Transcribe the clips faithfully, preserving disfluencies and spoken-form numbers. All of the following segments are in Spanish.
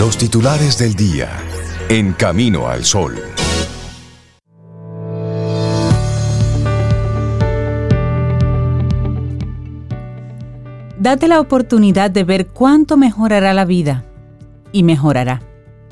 Los titulares del día en Camino al Sol. Date la oportunidad de ver cuánto mejorará la vida. Y mejorará.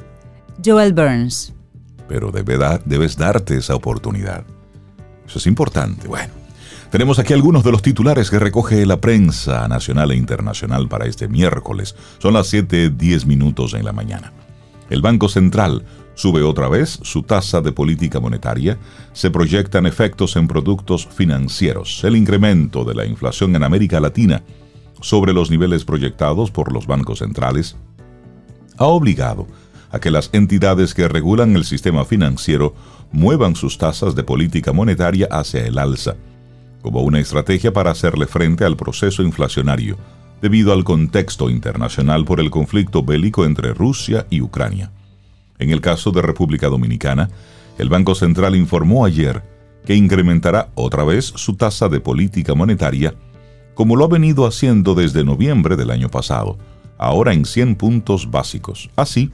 Joel Burns. Pero debe dar, debes darte esa oportunidad. Eso es importante. Bueno, tenemos aquí algunos de los titulares que recoge la prensa nacional e internacional para este miércoles. Son las siete diez minutos en la mañana. El Banco Central sube otra vez su tasa de política monetaria. Se proyectan efectos en productos financieros. El incremento de la inflación en América Latina sobre los niveles proyectados por los bancos centrales ha obligado a que las entidades que regulan el sistema financiero muevan sus tasas de política monetaria hacia el alza, como una estrategia para hacerle frente al proceso inflacionario, debido al contexto internacional por el conflicto bélico entre Rusia y Ucrania. En el caso de República Dominicana, el Banco Central informó ayer que incrementará otra vez su tasa de política monetaria, como lo ha venido haciendo desde noviembre del año pasado, ahora en cien puntos básicos. Así,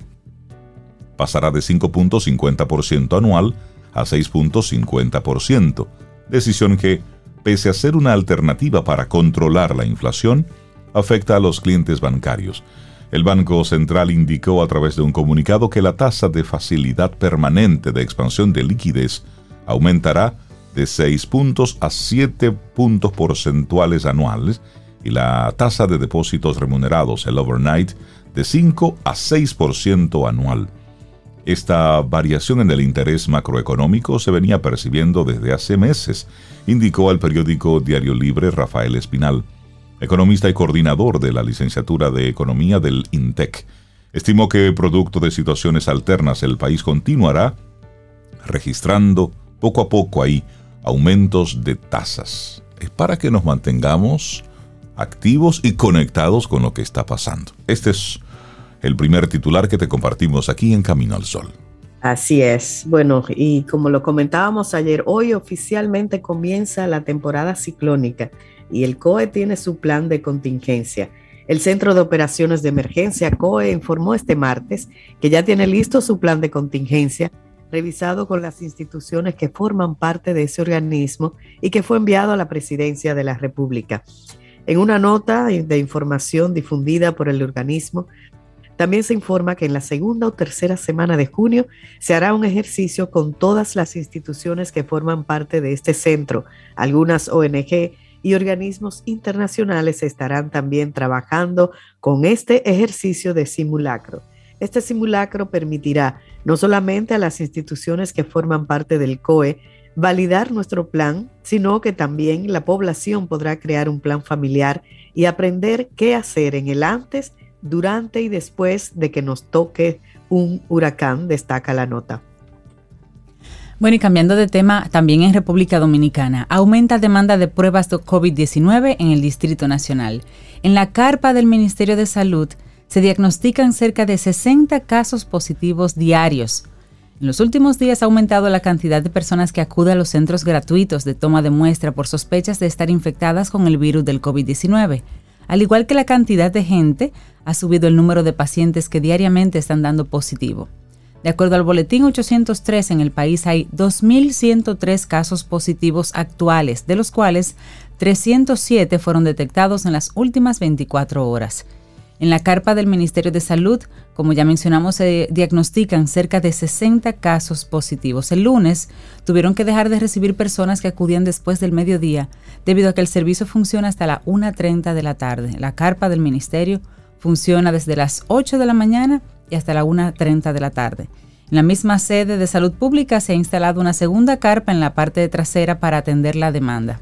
pasará de cinco punto cincuenta por ciento anual a seis punto cincuenta por ciento, decisión que, pese a ser una alternativa para controlar la inflación, afecta a los clientes bancarios. El Banco Central indicó a través de un comunicado que la tasa de facilidad permanente de expansión de liquidez aumentará de seis puntos a siete puntos porcentuales anuales y la tasa de depósitos remunerados, el overnight, de cinco a seis por ciento anual. Esta variación en el interés macroeconómico se venía percibiendo desde hace meses, indicó al periódico Diario Libre Rafael Espinal, economista y coordinador de la licenciatura de Economía del INTEC. Estimó que, producto de situaciones alternas, el país continuará registrando poco a poco ahí aumentos de tasas. Es para que nos mantengamos activos y conectados con lo que está pasando. Este es el primer titular que te compartimos aquí en Camino al Sol. Así es. Bueno, y como lo comentábamos ayer, hoy oficialmente comienza la temporada ciclónica y el C O E tiene su plan de contingencia. El Centro de Operaciones de Emergencia, C O E, informó este martes que ya tiene listo su plan de contingencia, revisado con las instituciones que forman parte de ese organismo y que fue enviado a la Presidencia de la República. En una nota de información difundida por el organismo, también se informa que en la segunda o tercera semana de junio se hará un ejercicio con todas las instituciones que forman parte de este centro. Algunas O N G y organismos internacionales estarán también trabajando con este ejercicio de simulacro. Este simulacro permitirá no solamente a las instituciones que forman parte del C O E validar nuestro plan, sino que también la población podrá crear un plan familiar y aprender qué hacer en el antes, durante y después de que nos toque un huracán, destaca la nota. Bueno, y cambiando de tema, también en República Dominicana, aumenta demanda de pruebas de COVID diecinueve en el Distrito Nacional. En la carpa del Ministerio de Salud se diagnostican cerca de sesenta casos positivos diarios. En los últimos días ha aumentado la cantidad de personas que acuden a los centros gratuitos de toma de muestra por sospechas de estar infectadas con el virus del COVID diecinueve. Al igual que la cantidad de gente, ha subido el número de pacientes que diariamente están dando positivo. De acuerdo al boletín ochocientos tres, en el país hay dos mil ciento tres casos positivos actuales, de los cuales trescientos siete fueron detectados en las últimas veinticuatro horas. En la carpa del Ministerio de Salud, como ya mencionamos, se diagnostican cerca de sesenta casos positivos. El lunes tuvieron que dejar de recibir personas que acudían después del mediodía, debido a que el servicio funciona hasta la una treinta de la tarde. La carpa del Ministerio funciona desde las ocho de la mañana y hasta la una treinta de la tarde. En la misma sede de Salud Pública se ha instalado una segunda carpa en la parte trasera para atender la demanda.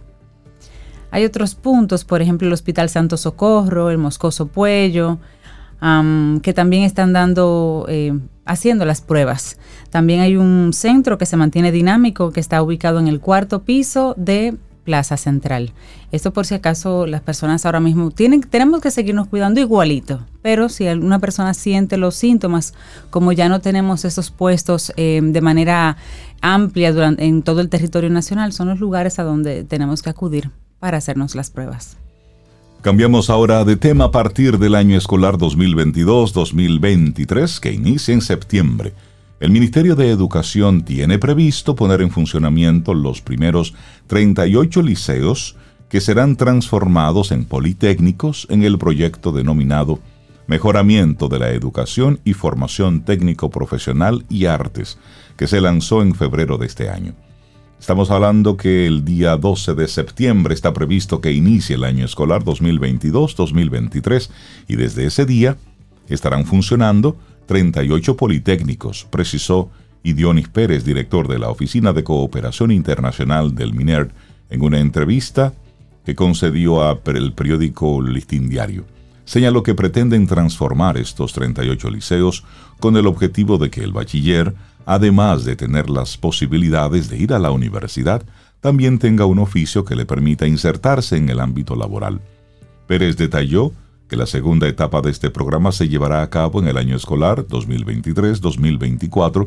Hay otros puntos, por ejemplo, el Hospital Santo Socorro, el Moscoso Puello, um, que también están dando, eh, haciendo las pruebas. También hay un centro que se mantiene dinámico, que está ubicado en el cuarto piso de Plaza Central. Esto por si acaso las personas ahora mismo tienen, tenemos que seguirnos cuidando igualito, pero si alguna persona siente los síntomas, como ya no tenemos esos puestos eh, de manera amplia durante, en todo el territorio nacional, son los lugares a donde tenemos que acudir para hacernos las pruebas. Cambiamos ahora de tema a partir del año escolar dos mil veintidós dos mil veintitrés, que inicia en septiembre. El Ministerio de Educación tiene previsto poner en funcionamiento los primeros treinta y ocho liceos que serán transformados en politécnicos en el proyecto denominado Mejoramiento de la Educación y Formación Técnico-Profesional y Artes, que se lanzó en febrero de este año. Estamos hablando que el día doce de septiembre está previsto que inicie el año escolar dos mil veintidós dos mil veintitrés y desde ese día estarán funcionando treinta y ocho politécnicos, precisó Idionis Pérez, director de la Oficina de Cooperación Internacional del MINERT, en una entrevista que concedió al periódico Listín Diario. Señaló que pretenden transformar estos treinta y ocho liceos con el objetivo de que el bachiller, además de tener las posibilidades de ir a la universidad, también tenga un oficio que le permita insertarse en el ámbito laboral. Pérez detalló que la segunda etapa de este programa se llevará a cabo en el año escolar dos mil veintitrés dos mil veinticuatro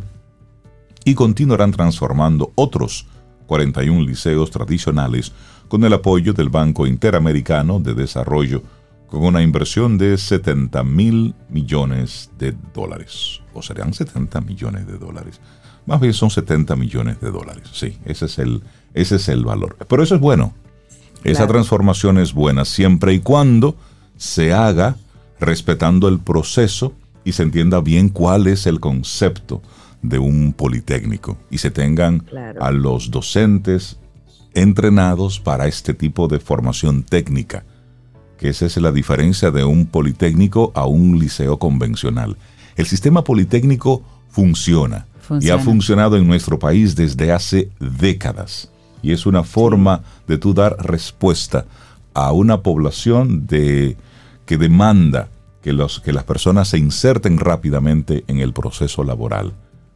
y continuarán transformando otros cuarenta y un liceos tradicionales con el apoyo del Banco Interamericano de Desarrollo, con una inversión de setenta mil millones de dólares. ¿O serán setenta millones de dólares? Más bien son setenta millones de dólares. Sí, ese es el, ese es el valor. Pero eso es bueno. Esa claro. transformación es buena siempre y cuando se haga respetando el proceso y se entienda bien cuál es el concepto de un politécnico y se tengan claro. a los docentes entrenados para este tipo de formación técnica, que esa es la diferencia de un politécnico a un liceo convencional. El sistema politécnico funciona, funciona. y ha funcionado en nuestro país desde hace décadas y es una forma sí. de tú dar respuesta a una población de, que demanda que, los, que las personas se inserten rápidamente en el proceso laboral.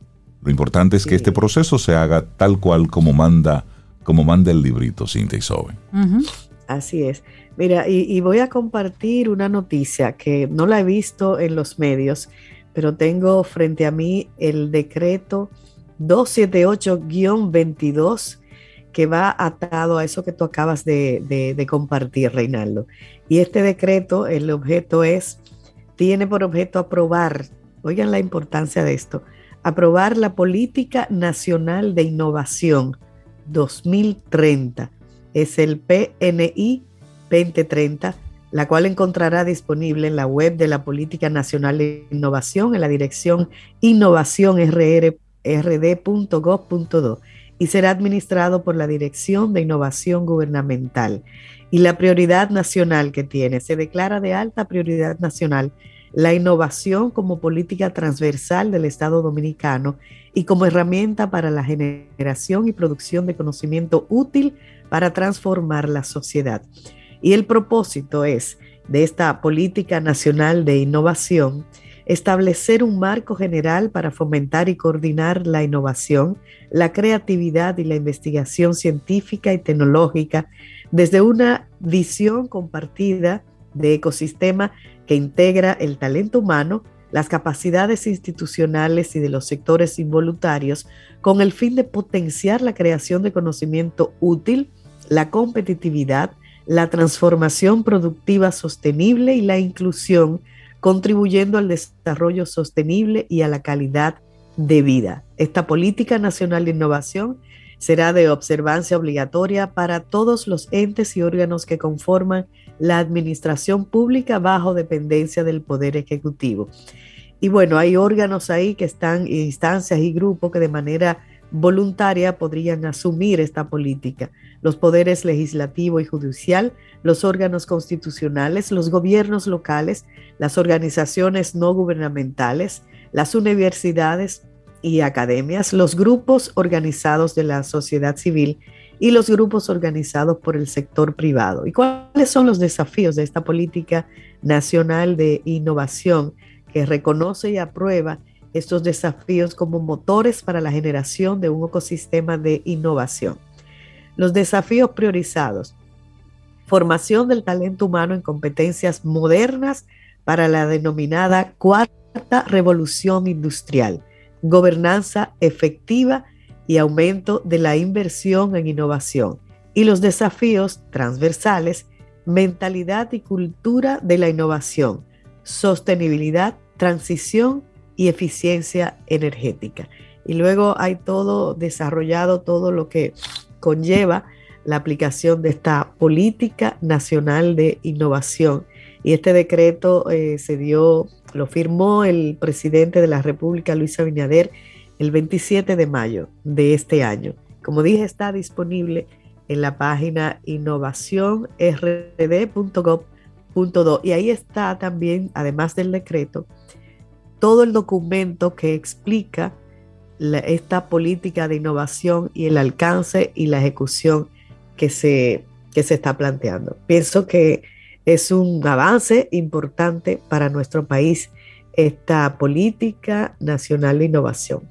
Lo importante es sí. que este proceso se haga tal cual como manda, como manda el librito, Cintia y Sobe. Uh-huh. Así es. Mira, y, y voy a compartir una noticia que no la he visto en los medios, pero tengo frente a mí el decreto doscientos setenta y ocho guión veintidós que va atado a eso que tú acabas de, de, de compartir, Reinaldo. Y este decreto, el objeto es, tiene por objeto aprobar, oigan la importancia de esto, aprobar la Política Nacional de Innovación dos mil treinta. Es el P N I veinte treinta, la cual encontrará disponible en la web de la Política Nacional de Innovación en la dirección innovación r d punto gov punto do y será administrado por la Dirección de Innovación Gubernamental. Y la prioridad nacional que tiene, se declara de alta prioridad nacional la innovación como política transversal del Estado Dominicano y como herramienta para la generación y producción de conocimiento útil para transformar la sociedad. Y el propósito es, de esta Política Nacional de Innovación, establecer un marco general para fomentar y coordinar la innovación, la creatividad y la investigación científica y tecnológica desde una visión compartida de ecosistema que integra el talento humano, las capacidades institucionales y de los sectores involuntarios con el fin de potenciar la creación de conocimiento útil, la competitividad, la transformación productiva sostenible y la inclusión, contribuyendo al desarrollo sostenible y a la calidad de vida. Esta Política Nacional de Innovación será de observancia obligatoria para todos los entes y órganos que conforman la administración pública bajo dependencia del Poder Ejecutivo. Y bueno, hay órganos ahí que están, instancias y grupos que de manera voluntaria podrían asumir esta política. Los poderes legislativo y judicial, los órganos constitucionales, los gobiernos locales, las organizaciones no gubernamentales, las universidades y academias, los grupos organizados de la sociedad civil y los grupos organizados por el sector privado. ¿Y cuáles son los desafíos de esta política nacional de innovación que reconoce y aprueba estos desafíos como motores para la generación de un ecosistema de innovación? Los desafíos priorizados: formación del talento humano en competencias modernas para la denominada cuarta revolución industrial, gobernanza efectiva y aumento de la inversión en innovación. Y los desafíos transversales: mentalidad y cultura de la innovación, sostenibilidad, transición y eficiencia energética. Y luego hay todo desarrollado, todo lo que conlleva la aplicación de esta política nacional de innovación. Y este decreto eh, se dio, lo firmó el presidente de la República, Luis Abinader, el veintisiete de mayo de este año. Como dije, está disponible en la página innovación r d punto gov punto do, y ahí está también, además del decreto, todo el documento que explica la, esta política de innovación y el alcance y la ejecución que se, que se está planteando. Pienso que es un avance importante para nuestro país esta política nacional de innovación.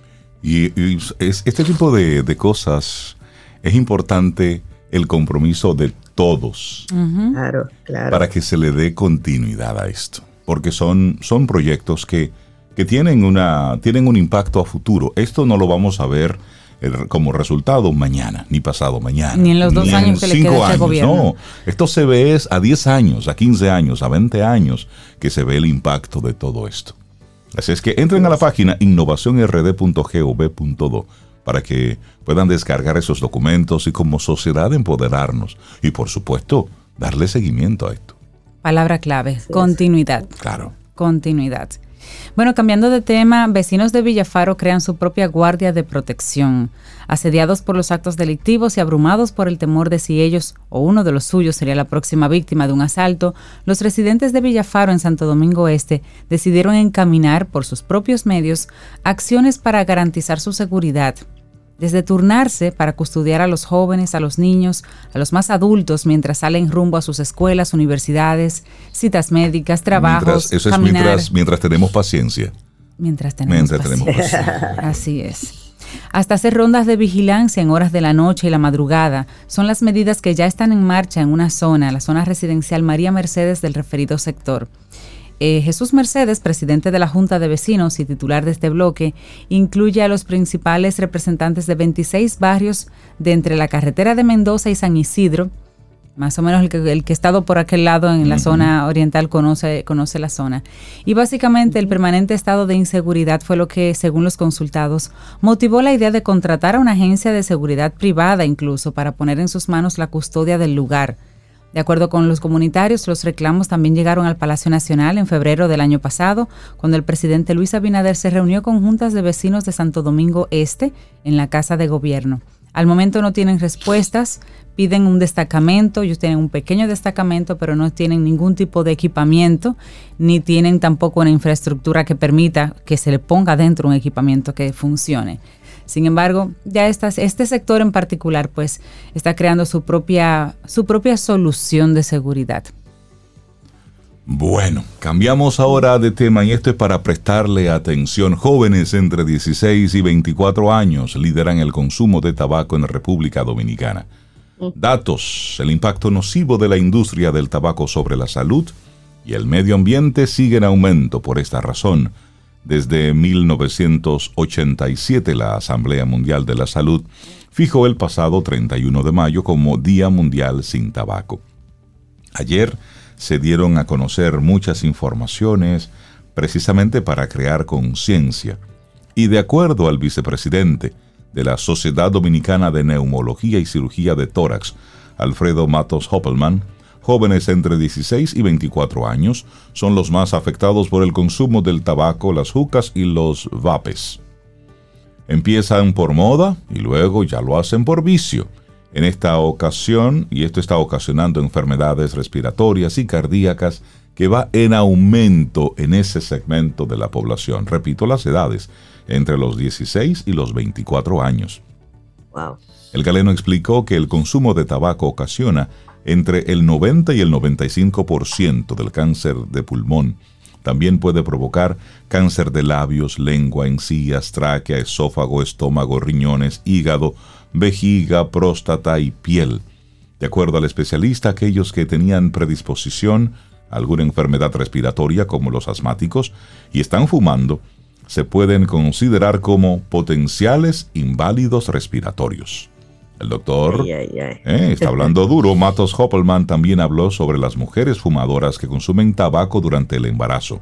Y, y es, este tipo de, de cosas es importante el compromiso de todos. Uh-huh. Claro, claro. Para que se le dé continuidad a esto. Porque son, son proyectos que, que tienen, una, tienen un impacto a futuro. Esto no lo vamos a ver como resultado mañana, ni pasado mañana. Ni en los dos años que le queda a este gobierno. No, esto se ve es a diez años, a quince años, a veinte años que se ve el impacto de todo esto. Así es que entren a la página innovación r d punto gov punto do para que puedan descargar esos documentos y como sociedad empoderarnos y por supuesto darle seguimiento a esto. Palabra clave, continuidad. Claro. Continuidad. Bueno, cambiando de tema, vecinos de Villafaro crean su propia guardia de protección. Asediados por los actos delictivos y abrumados por el temor de si ellos o uno de los suyos sería la próxima víctima de un asalto, los residentes de Villafaro en Santo Domingo Este decidieron encaminar por sus propios medios acciones para garantizar su seguridad. Desde turnarse para custodiar a los jóvenes, a los niños, a los más adultos mientras salen rumbo a sus escuelas, universidades, citas médicas, trabajos, mientras, eso caminar. es mientras, mientras tenemos paciencia. Mientras tenemos mientras paciencia. Tenemos paciencia. Así es. Hasta hacer rondas de vigilancia en horas de la noche y la madrugada son las medidas que ya están en marcha en una zona, la zona residencial María Mercedes del referido sector. Eh, Jesús Mercedes, presidente de la Junta de Vecinos y titular de este bloque, incluye a los principales representantes de veintiséis barrios de entre la carretera de Mendoza y San Isidro, más o menos el que, el que ha estado por aquel lado en la uh-huh. zona oriental conoce, conoce la zona. Y básicamente el permanente estado de inseguridad fue lo que, según los consultados, motivó la idea de contratar a una agencia de seguridad privada incluso para poner en sus manos la custodia del lugar. De acuerdo con los comunitarios, los reclamos también llegaron al Palacio Nacional en febrero del año pasado, cuando el presidente Luis Abinader se reunió con juntas de vecinos de Santo Domingo Este en la Casa de Gobierno. Al momento no tienen respuestas, piden un destacamento, ellos tienen un pequeño destacamento, pero no tienen ningún tipo de equipamiento, ni tienen tampoco una infraestructura que permita que se le ponga dentro un equipamiento que funcione. Sin embargo, ya estas, este sector en particular pues está creando su propia, su propia solución de seguridad. Bueno, cambiamos ahora de tema y esto es para prestarle atención. Jóvenes entre dieciséis y veinticuatro años lideran el consumo de tabaco en República Dominicana. Datos: el impacto nocivo de la industria del tabaco sobre la salud y el medio ambiente sigue en aumento. Por esta razón, desde mil novecientos ochenta y siete la Asamblea Mundial de la Salud fijó el pasado treinta y uno de mayo como Día Mundial sin Tabaco. Ayer se dieron a conocer muchas informaciones precisamente para crear conciencia. Y de acuerdo al vicepresidente de la Sociedad Dominicana de Neumología y Cirugía de Tórax, Alfredo Matos Hoppelman, jóvenes entre dieciséis y veinticuatro años son los más afectados por el consumo del tabaco, las jucas y los vapes. Empiezan por moda y luego ya lo hacen por vicio. En esta ocasión, y esto está ocasionando enfermedades respiratorias y cardíacas que va en aumento en ese segmento de la población. Repito las edades, entre los dieciséis y los veinticuatro años. Wow. El galeno explicó que el consumo de tabaco ocasiona entre el noventa y el noventa y cinco por ciento del cáncer de pulmón. También puede provocar cáncer de labios, lengua, encías, tráquea, esófago, estómago, riñones, hígado, vejiga, próstata y piel. De acuerdo al especialista, aquellos que tenían predisposición a alguna enfermedad respiratoria, como los asmáticos, y están fumando, se pueden considerar como potenciales inválidos respiratorios. El doctor ay, ay, ay. Eh, está hablando duro. Matos Hoppelman también habló sobre las mujeres fumadoras que consumen tabaco durante el embarazo.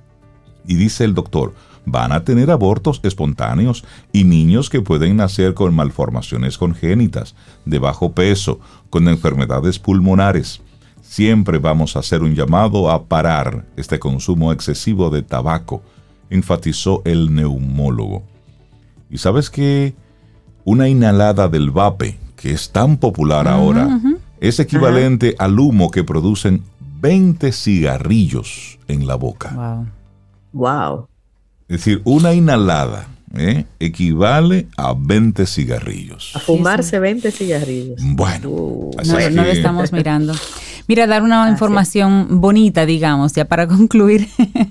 Y dice el doctor, van a tener abortos espontáneos y niños que pueden nacer con malformaciones congénitas, de bajo peso, con enfermedades pulmonares. Siempre vamos a hacer un llamado a parar este consumo excesivo de tabaco, enfatizó el neumólogo. ¿Y sabes qué? Una inhalada del vape, que es tan popular ahora, uh-huh. es equivalente uh-huh. al humo que producen veinte cigarrillos en la boca. Wow. Wow. Es decir, una inhalada ¿eh? equivale a veinte cigarrillos. A fumarse veinte cigarrillos. Bueno. Uh, así no, es no que... lo estamos mirando. Mira, dar una información bonita, digamos, ya para concluir.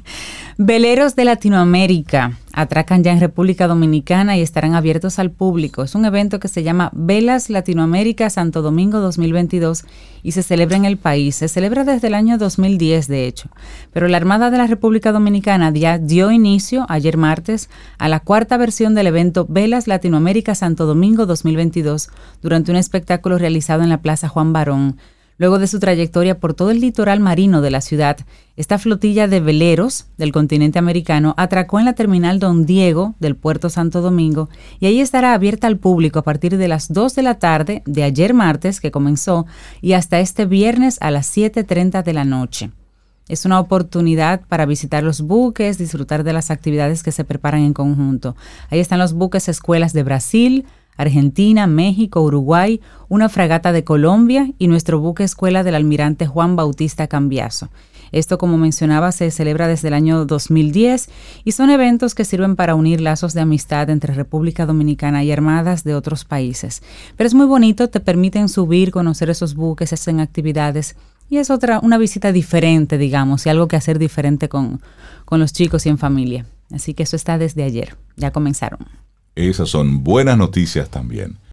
Veleros de Latinoamérica atracan ya en República Dominicana y estarán abiertos al público. Es un evento que se llama Velas Latinoamérica Santo Domingo dos mil veintidós y se celebra en el país. Se celebra desde el año dos mil diez, de hecho. Pero la Armada de la República Dominicana ya dio inicio ayer martes a la cuarta versión del evento Velas Latinoamérica Santo Domingo dos mil veintidós durante un espectáculo realizado en la Plaza Juan Barón. Luego de su trayectoria por todo el litoral marino de la ciudad, esta flotilla de veleros del continente americano atracó en la terminal Don Diego del Puerto Santo Domingo y ahí estará abierta al público a partir de las dos de la tarde de ayer martes, que comenzó, y hasta este viernes a las siete treinta de la noche. Es una oportunidad para visitar los buques, disfrutar de las actividades que se preparan en conjunto. Ahí están los buques escuelas de Brasil, Argentina, México, Uruguay, una fragata de Colombia y nuestro buque escuela del almirante Juan Bautista Cambiaso. Esto, como mencionaba, se celebra desde el año dos mil diez y son eventos que sirven para unir lazos de amistad entre República Dominicana y armadas de otros países. Pero es muy bonito, te permiten subir, conocer esos buques, hacen actividades y es otra, una visita diferente, digamos, y algo que hacer diferente con, con los chicos y en familia. Así que eso está desde ayer, ya comenzaron. Esas son buenas noticias también.